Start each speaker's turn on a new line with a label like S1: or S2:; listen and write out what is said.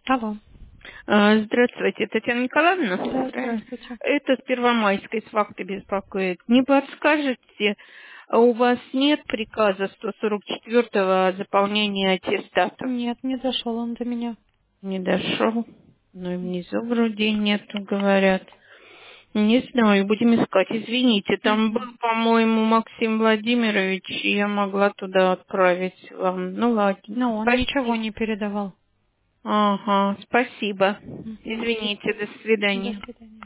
S1: Алло.
S2: Здравствуйте, Татьяна Николаевна.
S1: Да,
S2: Правильно?
S1: здравствуйте.
S2: Это с Первомайской с факта беспокоит. Не подскажете, у вас нет приказа 144-го о заполнении аттестата?
S1: Нет, не дошел он до меня.
S2: Не дошел. Ну и внизу вроде нету, говорят. Не знаю, будем искать. Извините, там был,
S1: Мгм.
S2: по-моему, Максим Владимирович, и я могла туда отправить вам. Ну ладно.
S1: Но он ничего
S2: Спасибо.
S1: не передавал.
S2: Ага, спасибо.
S1: Мгм.
S2: Извините, до
S1: До
S2: свидания.
S1: свидания.